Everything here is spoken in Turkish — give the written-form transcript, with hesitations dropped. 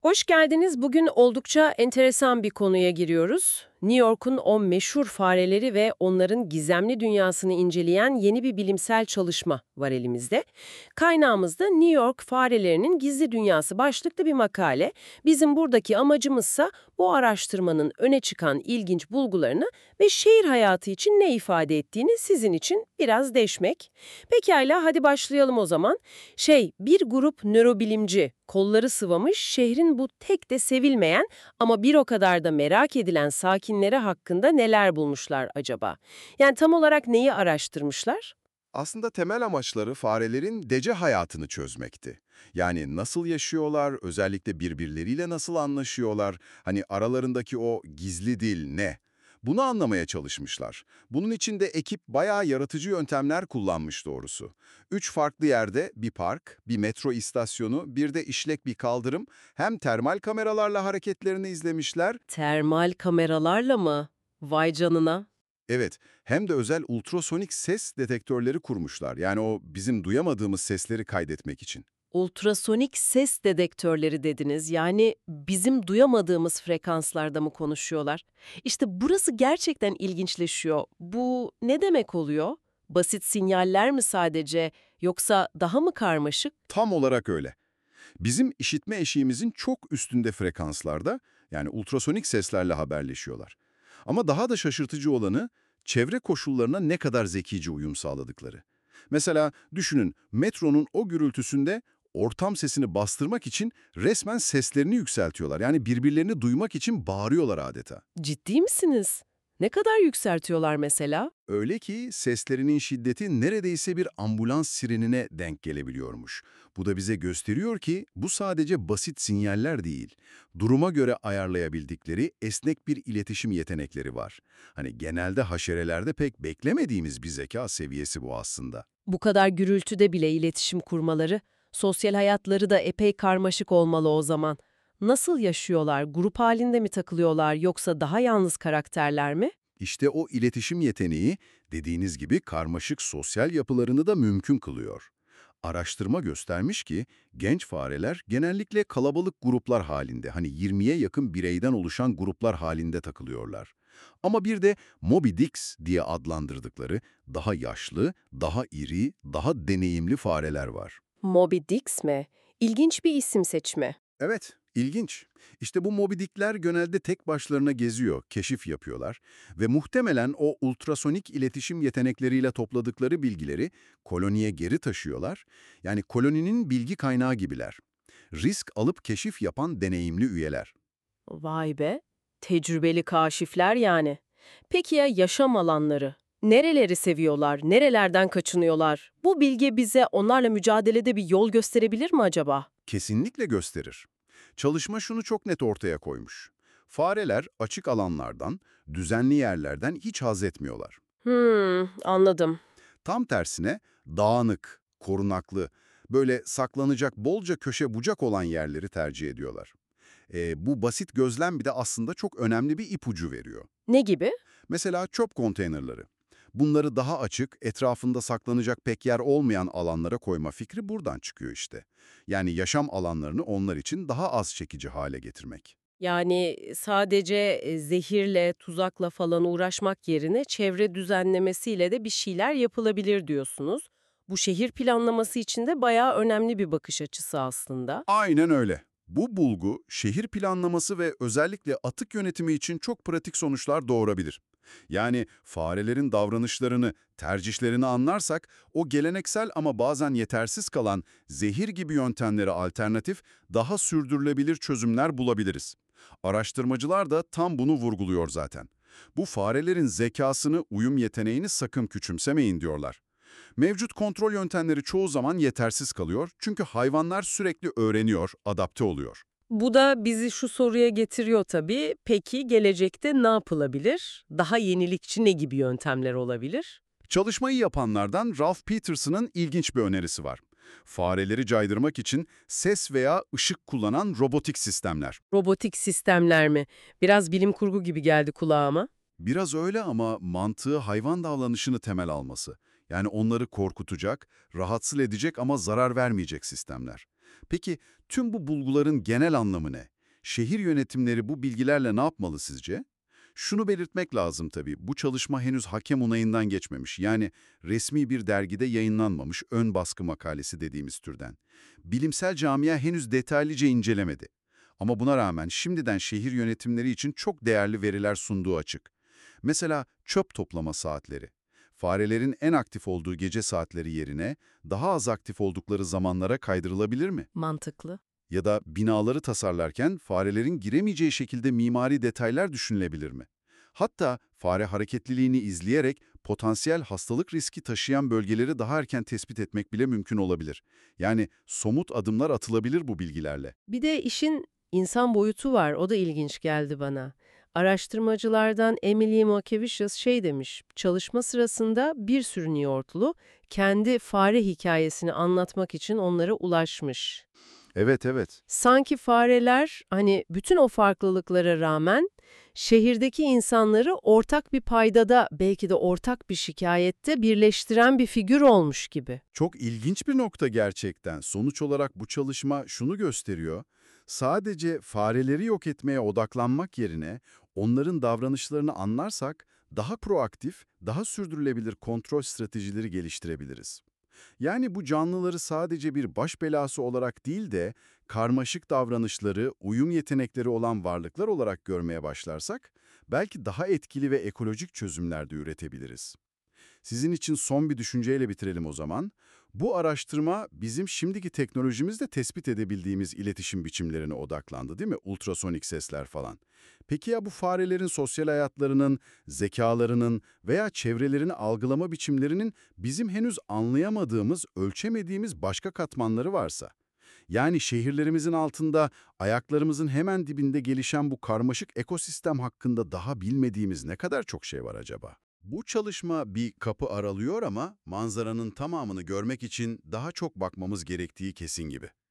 Hoş geldiniz. Bugün oldukça enteresan bir konuya giriyoruz. New York'un o meşhur fareleri ve onların gizemli dünyasını inceleyen yeni bir bilimsel çalışma var elimizde. Kaynağımızda New York farelerinin gizli dünyası başlıklı bir makale. Bizim buradaki amacımızsa bu araştırmanın öne çıkan ilginç bulgularını ve şehir hayatı için ne ifade ettiğini sizin için biraz deşmek. Pekala, hadi başlayalım o zaman. Bir grup nörobilimci kolları sıvamış şehrin bu tek de sevilmeyen ama bir o kadar da merak edilen sakinleri hakkında neler bulmuşlar acaba? Yani tam olarak neyi araştırmışlar? Aslında temel amaçları farelerin gece hayatını çözmekti. Yani nasıl yaşıyorlar, özellikle birbirleriyle nasıl anlaşıyorlar, hani aralarındaki o gizli dil ne? Bunu anlamaya çalışmışlar. Bunun için de ekip bayağı yaratıcı yöntemler kullanmış doğrusu. 3 farklı yerde bir park, bir metro istasyonu, bir de işlek bir kaldırım, hem termal kameralarla hareketlerini izlemişler. Termal kameralarla mı? Vay canına. Evet, hem de özel ultrasonik ses detektörleri kurmuşlar. Yani o bizim duyamadığımız sesleri kaydetmek için. Ultrasonik ses dedektörleri dediniz. Yani bizim duyamadığımız frekanslarda mı konuşuyorlar? İşte burası gerçekten ilginçleşiyor. Bu ne demek oluyor? Basit sinyaller mi sadece, yoksa daha mı karmaşık? Tam olarak öyle. Bizim işitme eşiğimizin çok üstünde frekanslarda, yani ultrasonik seslerle haberleşiyorlar. Ama daha da şaşırtıcı olanı, çevre koşullarına ne kadar zekice uyum sağladıkları. Mesela düşünün, metronun o gürültüsünde ortam sesini bastırmak için resmen seslerini yükseltiyorlar. Yani birbirlerini duymak için bağırıyorlar adeta. Ciddi misiniz? Ne kadar yükseltiyorlar mesela? Öyle ki seslerinin şiddeti neredeyse bir ambulans sirenine denk gelebiliyormuş. Bu da bize gösteriyor ki bu sadece basit sinyaller değil. Duruma göre ayarlayabildikleri esnek bir iletişim yetenekleri var. Hani genelde haşerelerde pek beklemediğimiz bir zeka seviyesi bu aslında. Bu kadar gürültüde bile iletişim kurmaları, sosyal hayatları da epey karmaşık olmalı o zaman. Nasıl yaşıyorlar? Grup halinde mi takılıyorlar, yoksa daha yalnız karakterler mi? İşte o iletişim yeteneği dediğiniz gibi karmaşık sosyal yapılarını da mümkün kılıyor. Araştırma göstermiş ki genç fareler genellikle kalabalık gruplar halinde, hani 20'ye yakın bireyden oluşan gruplar halinde takılıyorlar. Ama bir de Moby Dicks diye adlandırdıkları daha yaşlı, daha iri, daha deneyimli fareler var. Moby Dicks mi? İlginç bir isim seçimi. Evet, ilginç. İşte bu Moby Dick'ler genelde tek başlarına geziyor, keşif yapıyorlar ve muhtemelen o ultrasonik iletişim yetenekleriyle topladıkları bilgileri koloniye geri taşıyorlar. Yani koloninin bilgi kaynağı gibiler. Risk alıp keşif yapan deneyimli üyeler. Vay be, tecrübeli kaşifler yani. Peki ya yaşam alanları? Nereleri seviyorlar, nerelerden kaçınıyorlar? Bu bilgi bize onlarla mücadelede bir yol gösterebilir mi acaba? Kesinlikle gösterir. Çalışma şunu çok net ortaya koymuş. Fareler açık alanlardan, düzenli yerlerden hiç haz etmiyorlar. Anladım. Tam tersine dağınık, korunaklı, böyle saklanacak bolca köşe bucak olan yerleri tercih ediyorlar. Bu basit gözlem bir de aslında çok önemli bir ipucu veriyor. Ne gibi? Mesela çöp konteynerları. Bunları daha açık, etrafında saklanacak pek yer olmayan alanlara koyma fikri buradan çıkıyor işte. Yani yaşam alanlarını onlar için daha az çekici hale getirmek. Yani sadece zehirle, tuzakla falan uğraşmak yerine çevre düzenlemesiyle de bir şeyler yapılabilir diyorsunuz. Bu şehir planlaması için de bayağı önemli bir bakış açısı aslında. Aynen öyle. Bu bulgu, şehir planlaması ve özellikle atık yönetimi için çok pratik sonuçlar doğurabilir. Yani farelerin davranışlarını, tercihlerini anlarsak, o geleneksel ama bazen yetersiz kalan zehir gibi yöntemlere alternatif, daha sürdürülebilir çözümler bulabiliriz. Araştırmacılar da tam bunu vurguluyor zaten. Bu farelerin zekasını, uyum yeteneğini sakın küçümsemeyin diyorlar. Mevcut kontrol yöntemleri çoğu zaman yetersiz kalıyor çünkü hayvanlar sürekli öğreniyor, adapte oluyor. Bu da bizi şu soruya getiriyor tabii. Peki gelecekte ne yapılabilir? Daha yenilikçi ne gibi yöntemler olabilir? Çalışmayı yapanlardan Ralph Peterson'ın ilginç bir önerisi var. Fareleri caydırmak için ses veya ışık kullanan robotik sistemler. Robotik sistemler mi? Biraz bilim kurgu gibi geldi kulağıma. Biraz öyle ama mantığı hayvan davranışını temel alması. Yani onları korkutacak, rahatsız edecek ama zarar vermeyecek sistemler. Peki tüm bu bulguların genel anlamı ne? Şehir yönetimleri bu bilgilerle ne yapmalı sizce? Şunu belirtmek lazım tabii, bu çalışma henüz hakem onayından geçmemiş. Yani resmi bir dergide yayınlanmamış ön baskı makalesi dediğimiz türden. Bilimsel camia henüz detaylıca incelemedi. Ama buna rağmen şimdiden şehir yönetimleri için çok değerli veriler sunduğu açık. Mesela çöp toplama saatleri. Farelerin en aktif olduğu gece saatleri yerine daha az aktif oldukları zamanlara kaydırılabilir mi? Mantıklı. Ya da binaları tasarlarken farelerin giremeyeceği şekilde mimari detaylar düşünülebilir mi? Hatta fare hareketliliğini izleyerek potansiyel hastalık riski taşıyan bölgeleri daha erken tespit etmek bile mümkün olabilir. Yani somut adımlar atılabilir bu bilgilerle. Bir de işin insan boyutu var. O da ilginç geldi bana. Araştırmacılardan Emily Makevicius şey demiş, çalışma sırasında bir sürü New Yorklu kendi fare hikayesini anlatmak için onlara ulaşmış. Evet, evet. Sanki fareler hani bütün o farklılıklara rağmen şehirdeki insanları ortak bir paydada belki de ortak bir şikayette birleştiren bir figür olmuş gibi. Çok ilginç bir nokta gerçekten. Sonuç olarak bu çalışma şunu gösteriyor. Sadece fareleri yok etmeye odaklanmak yerine onların davranışlarını anlarsak daha proaktif, daha sürdürülebilir kontrol stratejileri geliştirebiliriz. Yani bu canlıları sadece bir baş belası olarak değil de karmaşık davranışları, uyum yetenekleri olan varlıklar olarak görmeye başlarsak belki daha etkili ve ekolojik çözümler de üretebiliriz. Sizin için son bir düşünceyle bitirelim o zaman. Bu araştırma bizim şimdiki teknolojimizde tespit edebildiğimiz iletişim biçimlerine odaklandı, değil mi? Ultrasonik sesler falan. Peki ya bu farelerin sosyal hayatlarının, zekalarının veya çevrelerini algılama biçimlerinin bizim henüz anlayamadığımız, ölçemediğimiz başka katmanları varsa? Yani şehirlerimizin altında, ayaklarımızın hemen dibinde gelişen bu karmaşık ekosistem hakkında daha bilmediğimiz ne kadar çok şey var acaba? Bu çalışma bir kapı aralıyor ama manzaranın tamamını görmek için daha çok bakmamız gerektiği kesin gibi.